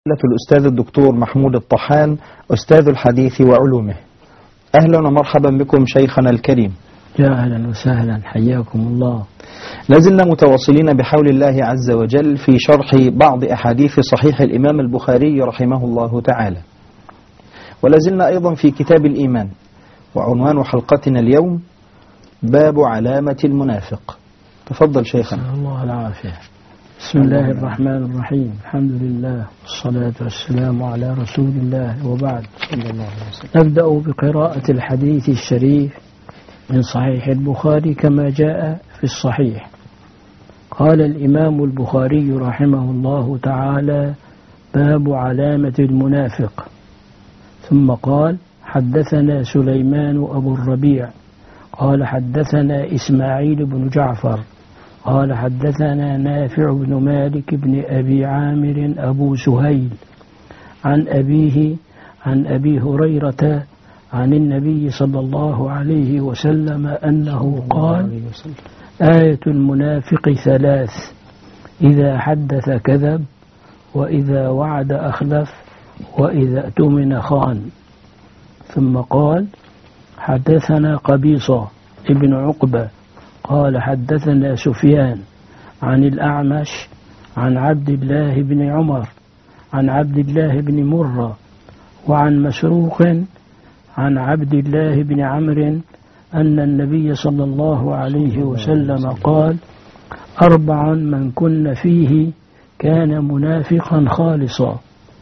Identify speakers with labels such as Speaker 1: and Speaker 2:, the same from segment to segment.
Speaker 1: الأستاذ الدكتور محمود الطحان أستاذ الحديث وعلومه. أهلا ومرحبا بكم شيخنا الكريم.
Speaker 2: يا أهلا وسهلا، حياكم الله.
Speaker 1: لازلنا متواصلين بحول الله عز وجل في شرح بعض أحاديث صحيح الإمام البخاري رحمه الله تعالى، ولازلنا أيضا في كتاب الإيمان، وعنوان حلقتنا اليوم باب علامة المنافق. تفضل شيخنا.
Speaker 2: نسأل الله العافية. بسم الله الرحمن الرحيم، الحمد لله والصلاة والسلام على رسول الله، وبعد. نبدأ بقراءة الحديث الشريف من صحيح البخاري كما جاء في الصحيح. قال الإمام البخاري رحمه الله تعالى: باب علامة المنافق. ثم قال: حدثنا سليمان أبو الربيع قال حدثنا إسماعيل بن جعفر قال حدثنا نافع بن مالك بن أبي عامر أبو سهيل عن أبيه عن أبي هريرة عن النبي صلى الله عليه وسلم أنه قال: آية المنافق ثلاث: إذا حدث كذب، وإذا وعد أخلف، وإذا اؤتمن خان. ثم قال: حدثنا قبيصة ابن عقبة قال حدثنا سفيان عن الأعمش عن عبد الله بن عمر عن عبد الله بن مرة وعن مسروق عن عبد الله بن عمرو أن النبي صلى الله عليه وسلم قال: أربع من كن فيه كان منافقا خالصا،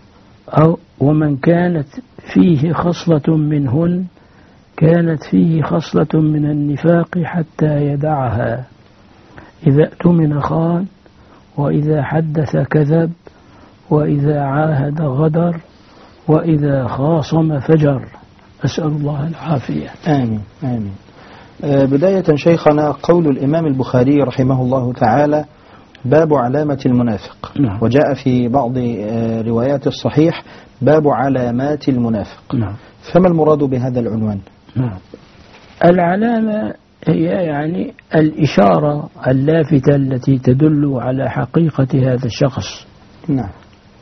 Speaker 2: ومن كانت فيه خصلة منهن كانت فيه خصلة من النفاق حتى يدعها: إذا اؤتمن خان، وإذا حدث كذب، وإذا عاهد غدر، وإذا خاصم فجر. أسأل الله العافية.
Speaker 1: آمين آمين. بداية شيخنا، قول الإمام البخاري رحمه الله تعالى: باب علامة المنافق.
Speaker 2: نعم.
Speaker 1: وجاء في بعض روايات الصحيح باب علامات المنافق.
Speaker 2: نعم.
Speaker 1: فما المراد بهذا العنوان؟
Speaker 2: نعم. العلامة هي يعني الإشارة اللافتة التي تدل على حقيقة هذا الشخص.
Speaker 1: نعم.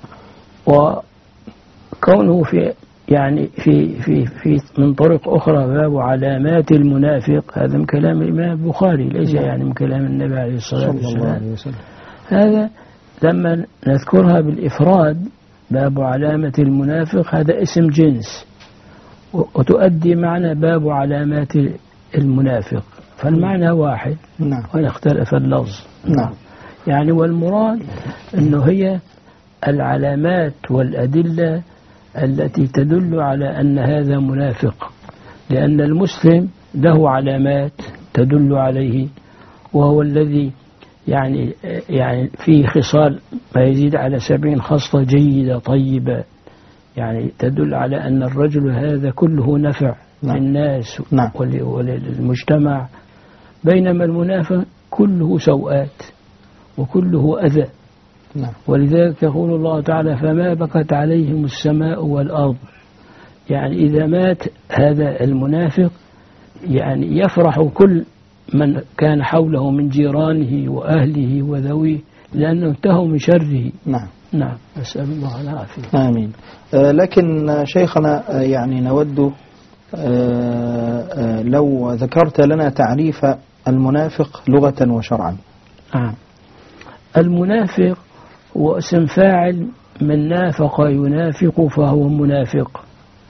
Speaker 2: وكونه في يعني في من طرق أخرى باب علامات المنافق، هذا من كلام الإمام البخاري، ليس يعني من كلام النبي عليه الصلاة والسلام. هذا لما نذكرها بالإفراد باب علامة المنافق، هذا اسم جنس، وتؤدي معنى باب علامات المنافق، فالمعنى واحد.
Speaker 1: نعم.
Speaker 2: وإن اختلف اللفظ.
Speaker 1: نعم.
Speaker 2: يعني والمراد أنه هي العلامات والأدلة التي تدل على أن هذا منافق، لأن المسلم له علامات تدل عليه، وهو الذي يعني فيه خصال ما يزيد على 70 خصلة جيدة طيبة، يعني تدل على أن الرجل هذا كله نفع. نعم. للناس. نعم. وللمجتمع، بينما المنافق كله سوءات وكله أذى. نعم. ولذلك يقول الله تعالى: فما بكت عليهم السماء والأرض. يعني إذا مات هذا المنافق يعني يفرح كل من كان حوله من جيرانه وأهله وذويه، لأنه انتهوا من شره.
Speaker 1: نعم.
Speaker 2: نعم. أسأل الله العافية.
Speaker 1: آمين. لكن شيخنا يعني نود لو ذكرت لنا تعريف المنافق لغة وشرعا.
Speaker 2: المنافق هو اسم فاعل من نافق ينافق، فهو منافق.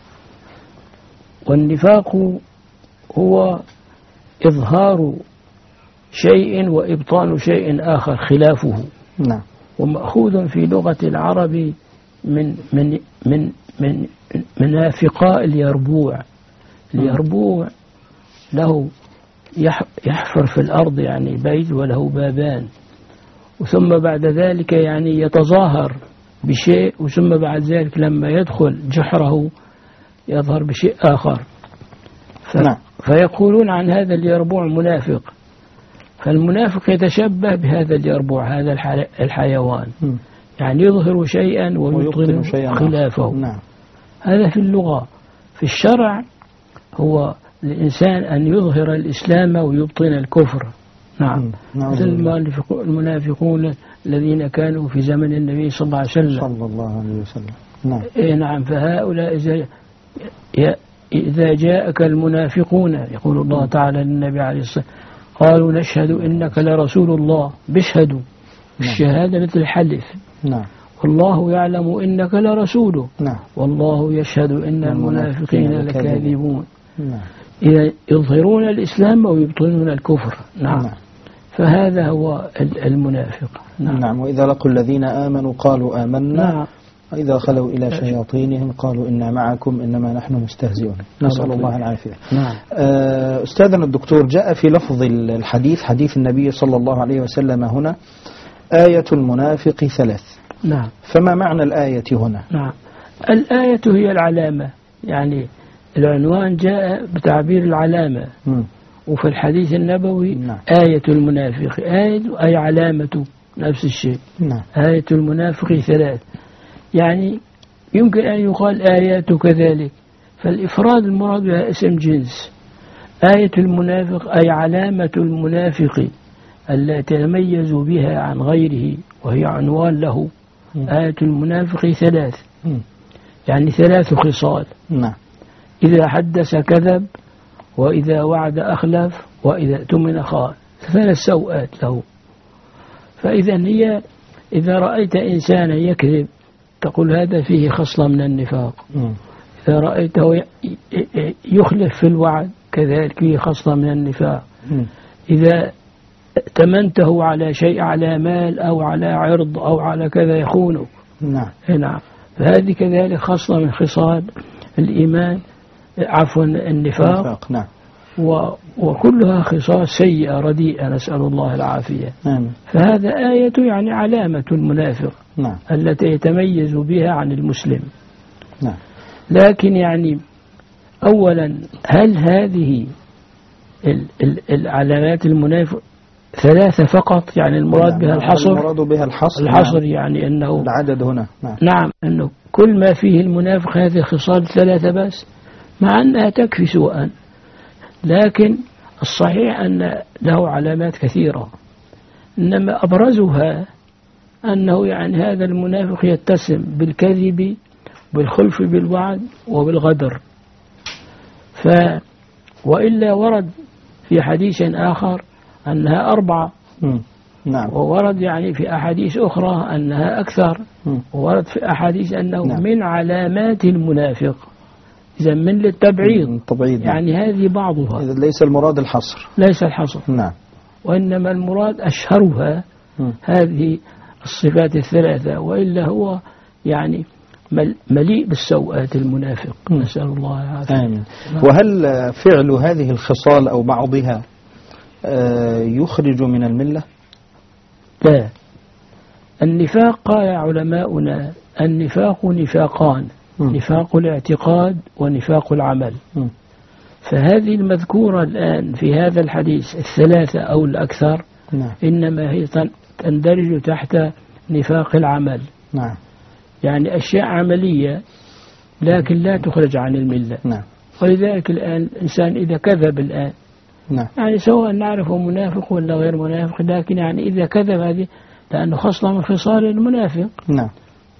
Speaker 2: والنفاق هو إظهار شيء وإبطان شيء آخر خلافه.
Speaker 1: نعم.
Speaker 2: ومأخوذ في لغة العرب من منافقاء اليربوع. اليربوع له يحفر في الأرض يعني بيت وله بابان، وثم بعد ذلك يعني يتظاهر بشيء، وثم بعد ذلك لما يدخل جحره يظهر بشيء آخر. فيقولون عن هذا اليربوع منافق. فالمنافق يتشبه بهذا اليربوع، هذا الحيوان، يعني يظهر شيئا ويبطن خلافه.
Speaker 1: نعم.
Speaker 2: هذا في اللغة. في الشرع هو الإنسان أن يظهر الإسلام ويبطن الكفر. نعم. مثل المنافقون الذين كانوا في زمن النبي صلى الله عليه وسلم.
Speaker 1: صلى الله عليه وسلم. نعم.
Speaker 2: نعم. فهؤلاء إذا جاءك المنافقون يقول الله تعالى للنبي عليه الصلاة والسلام قالوا نشهد إنك لرسول الله، بيشهدوا الشهادة مثل الحلف.
Speaker 1: نعم.
Speaker 2: والله يعلم إنك لرسوله.
Speaker 1: نعم.
Speaker 2: والله يشهد إن المنافقين لكاذبون.
Speaker 1: نعم.
Speaker 2: إذا يظهرون الإسلام ويبطنون الكفر. نعم. نعم. فهذا هو المنافق.
Speaker 1: نعم. نعم. وإذا لقوا الذين آمنوا قالوا آمنا. نعم. وإذا خلوا إلى شياطينهم قالوا إنا معكم إنما نحن مستهزئون. نسأل الله العافية.
Speaker 2: نعم.
Speaker 1: أستاذنا الدكتور، جاء في لفظ الحديث حديث النبي صلى الله عليه وسلم هنا آية المنافق 3. نعم. فما معنى الآية هنا؟
Speaker 2: نعم. الآية هي العلامة، يعني العنوان جاء بتعبير العلامة. وفي الحديث النبوي نعم. آية المنافق، آية أي علامة، نفس الشيء. نعم. آية المنافق 3، يعني يمكن أن يقال آيات كذلك، فالإفراد المراد بها اسم جنس. آية المنافق أي علامة المنافق التي يتميز بها عن غيره، وهي عنوان له. آية المنافق 3، يعني 3 خصال. نعم. إذا حدث كذب، وإذا وعد أخلف، وإذا اؤتمن خان، 3 سوءات له. فإذا هي إذا رأيت إنسانا يكذب تقول هذا فيه خصلة من النفاق. إذا رأيته يخلف في الوعد كذلك فيه خصلة من النفاق. إذا ائتمنته على شيء، على مال أو على عرض أو على كذا، يخونك. نعم. نعم. فهذه كذلك خصلة من خصال الإيمان، عفوا النفاق. نعم. وكلها خصال سيئة رديئة، نسأل الله العافية. نعم. فهذا آية يعني علامة المنافق. نعم. التي يتميز بها عن المسلم. نعم. لكن يعني أولا، هل هذه العلامات المنافق 3 فقط؟ يعني المراد بها الحصر؟
Speaker 1: المراد بها
Speaker 2: الحصر. نعم. يعني أنه
Speaker 1: العدد هنا.
Speaker 2: نعم. نعم، أنه كل ما فيه المنافق هذه خصال 3 بس، مع أنها تكفي سوءا. لكن الصحيح أن له علامات كثيرة، إنما أبرزها أنه يعني هذا المنافق يتسم بالكذب، بالخلف بالوعد، وبالغدر. وإلا ورد في حديث آخر أنها 4. نعم. وورد يعني في أحاديث أخرى أنها أكثر. وورد في أحاديث أنه نعم. من علامات المنافق، إذا من للتبعيض. يعني هذه بعضها.
Speaker 1: إذا ليس المراد الحصر.
Speaker 2: ليس الحصر. نعم. وإنما المراد أشهرها هذه الصفات 3، وإلا هو يعني مليء بالسوءات المنافق. نسأل الله العافية.
Speaker 1: آمين. وهل فعل هذه الخصال أو بعضها يخرج من الملة؟
Speaker 2: لا. النفاق قال علماؤنا النفاق نفاقان، نفاق الاعتقاد ونفاق العمل. فهذه المذكورة الآن في هذا الحديث 3 أو الأكثر نعم. إنما هي تندرج تحت نفاق العمل. نعم. يعني أشياء عملية لكن لا تخرج عن الملة. نعم. ولذلك الآن الإنسان إذا كذب الآن نعم. يعني سواء نعرفه منافق ولا غير منافق، لكن يعني إذا كذب هذه لأنه خصلة من خصال المنافق. نعم.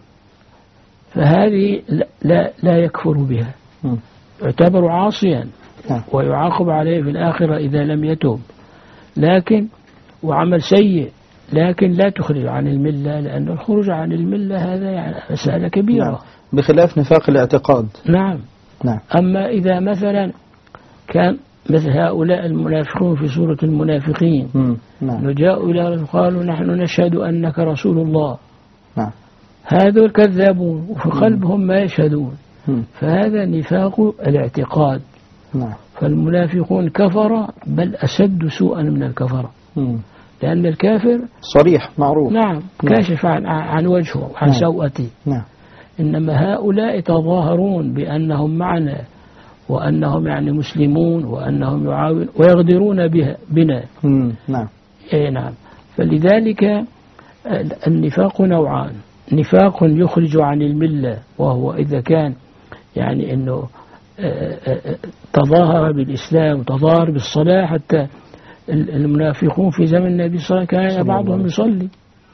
Speaker 2: فهذه لا يكفر بها، يعتبر عاصيا ويعاقب عليه في الآخرة إذا لم يتوب، لكن وعمل سيء، لكن لا تخرج عن الملة، لأن الخروج عن الملة هذا يعني مسألة كبيرة.
Speaker 1: نعم. بخلاف نفاق الاعتقاد.
Speaker 2: نعم. نعم. أما إذا مثلا كان مثل هؤلاء المنافقون في سورة المنافقين نعم. جاءوا إلى قالوا نحن نشهد أنك رسول الله. نعم. هذول كذابون وفي قلبهم ما يشهدون. فهذا نفاق الاعتقاد. نعم. فالمنافقون كفر، بل أشد سوءا من الكفر، لأن الكافر
Speaker 1: صريح معروف.
Speaker 2: نعم. كاشف عن وجهه عن سوءته. نعم. إنما هؤلاء يتظاهرون بأنهم معنا وأنهم يعني مسلمون وأنهم يعاون ويغدرون بنا. نعم. إيه نعم. فلذلك النفاق نوعان، نفاق يخرج عن الملة، وهو إذا كان يعني أنه تظاهر بالإسلام وتظاهر بالصلاة حتى المنافقون في زمن النبي صلى الله عليه وسلم كان بعضهم يصلي،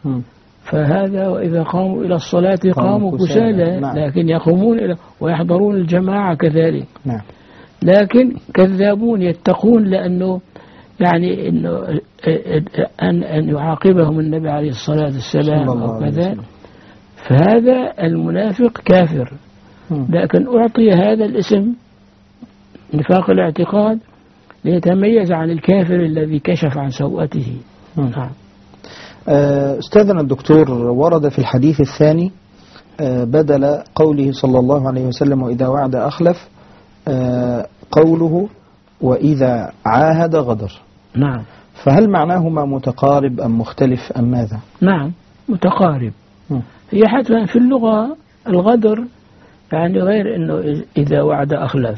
Speaker 2: فهذا وإذا قاموا إلى الصلاة قاموا كسالى، لكن يقومون ويحضرون الجماعة كذلك.
Speaker 1: نعم.
Speaker 2: لكن كذابون يتقون، لأنه يعني إنه أن يعاقبهم النبي عليه الصلاة والسلام أو كذا، فهذا المنافق كافر. لكن أعطي هذا الاسم نفاق الاعتقاد ليتميز عن الكافر الذي كشف عن سوءته. نعم.
Speaker 1: أستاذنا الدكتور، ورد في الحديث الثاني بدل قوله صلى الله عليه وسلم وإذا وعد أخلف قوله وإذا عاهد غدر.
Speaker 2: نعم.
Speaker 1: فهل معناهما متقارب أم مختلف أم ماذا؟
Speaker 2: نعم متقارب. هي حتى في اللغة الغدر يعني غير أنه إذا وعد أخلف،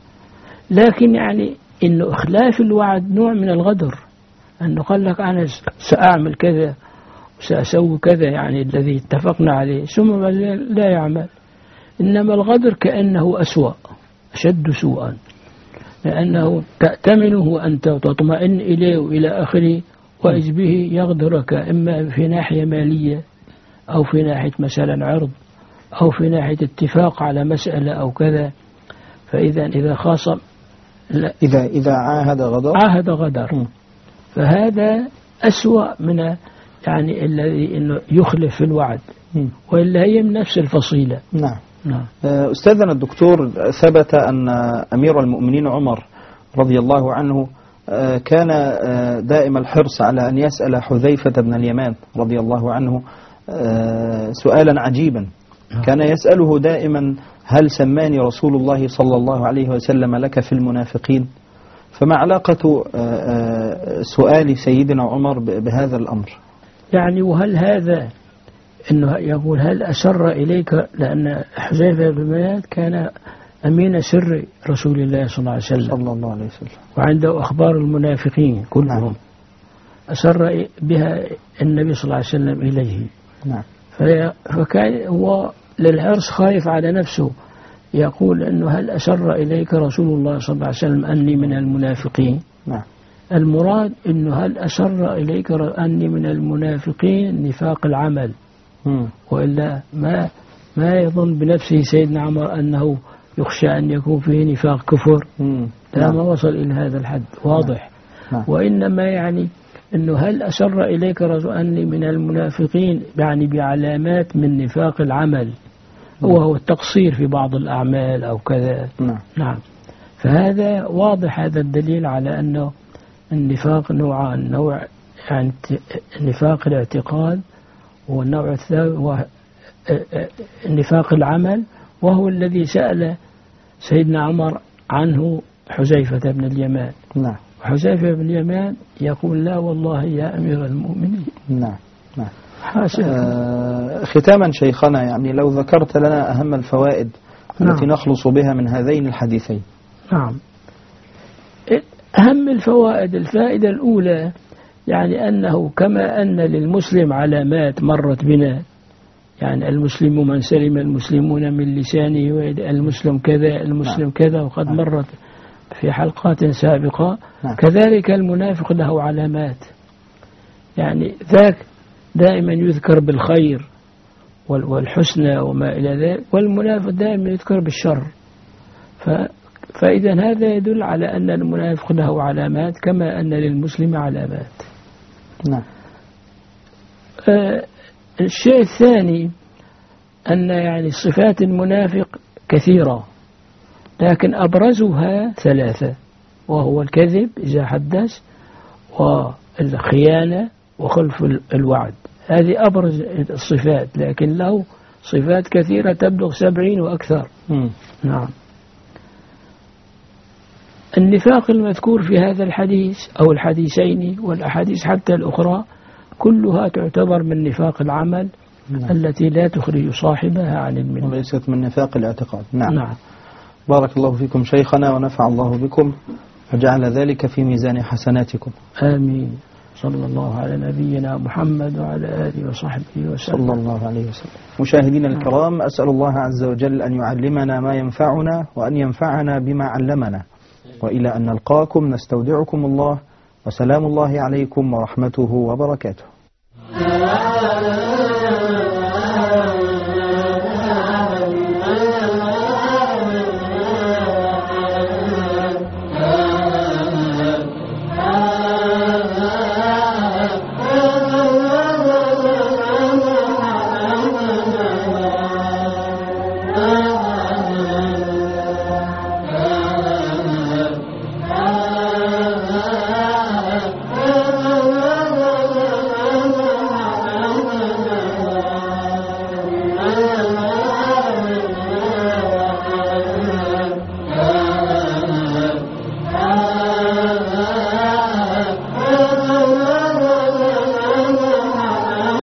Speaker 2: لكن يعني أنه إخلاف الوعد نوع من الغدر، أنه قال لك أنا سأعمل كذا وسأسوي كذا، يعني الذي اتفقنا عليه، ثم لا يعمل. إنما الغدر كأنه أسوأ أشد سوءا، لأنه تأتمنه أنت وتطمئن إليه وإلى آخره، وإذ به يغدرك إما في ناحية مالية أو في ناحية مثلا عرض أو في ناحية اتفاق على مسألة أو كذا. فإذا خاصم
Speaker 1: إذا عاهد غدر. فهذا أسوأ من يعني الذي إنه يخلف في الوعد، وإلا هي من نفس الفصيلة. نعم. أستاذنا الدكتور، ثبت أن أمير المؤمنين عمر رضي الله عنه كان دائم الحرص على أن يسأل حذيفة بن اليمان رضي الله عنه سؤالا عجيبا. كان يسأله دائما هل سماني رسول الله صلى الله عليه وسلم لك في المنافقين؟ فما علاقة سؤال سيدنا عمر بهذا الأمر؟
Speaker 2: يعني وهل هذا أنه يقول هل أسر إليك، لأن حذيفة بن اليمان كان أمين سر رسول الله صلى الله عليه وسلم وعنده أخبار المنافقين كلهم. أسر بها النبي صلى الله عليه وسلم إليه.
Speaker 1: نعم.
Speaker 2: فكان هو للحرص خايف على نفسه، يقول أنه هل أسر إليك رسول الله صلى الله عليه وسلم أني من المنافقين؟
Speaker 1: نعم.
Speaker 2: المراد أنه هل أسر إليك أني من المنافقين نفاق العمل، وإلا ما يظن بنفسه سيدنا عمر أنه يخشى أن يكون فيه نفاق كفر. لا، ما وصل إلى هذا الحد واضح. وإنما يعني أنه هل أسر إليك رسول أني من المنافقين، يعني بعلامات من نفاق العمل، وهو التقصير في بعض الأعمال أو كذا. نعم. فهذا واضح، هذا الدليل على أنه النفاق نوعان، نوع يعني نفاق الاعتقاد، والنوع الثاني هو نفاق العمل، وهو الذي سأل سيدنا عمر عنه حذيفة بن اليمان.
Speaker 1: نعم.
Speaker 2: حذيفة بن اليمان يقول لا والله يا أمير المؤمنين.
Speaker 1: نعم. ختاما شيخنا، يعني لو ذكرت لنا أهم الفوائد التي نخلص بها من هذين الحديثين.
Speaker 2: نعم. أهم الفوائد، الفائدة الأولى يعني أنه كما أن للمسلم علامات مرت بنا، يعني المسلم من سلم المسلمون من لسانه ويده، المسلم كذا المسلم كذا، وقد مرت في حلقات سابقة. كذلك المنافق له علامات، يعني ذاك دائما يذكر بالخير والحسنى وما إلى ذلك، والمنافق دائما يذكر بالشر. فإذا هذا يدل على أن المنافق له علامات كما أن للمسلم علامات.
Speaker 1: نعم.
Speaker 2: الشيء الثاني أن يعني صفات المنافق كثيرة، لكن أبرزها ثلاثة، وهو الكذب إذا حدث، والخيانة، وخلف الوعد. هذه أبرز الصفات، لكن له صفات كثيرة تبلغ 70 وأكثر. نعم. النفاق المذكور في هذا الحديث أو الحديثين والأحاديث حتى الأخرى كلها تعتبر من نفاق العمل. التي لا تخرج صاحبها عن الملة،
Speaker 1: وليست من نفاق الاعتقاد. نعم. بارك الله فيكم شيخنا، ونفع الله بكم، وجعل ذلك في ميزان حسناتكم.
Speaker 2: آمين. صلى الله على نبينا محمد وعلى آله وصحبه وسلم.
Speaker 1: صلى الله عليه وسلم. مشاهدينا الكرام، أسأل الله عز وجل أن يعلمنا ما ينفعنا، وأن ينفعنا بما علمنا، وإلى أن نلقاكم نستودعكم الله، وسلام الله عليكم ورحمته وبركاته.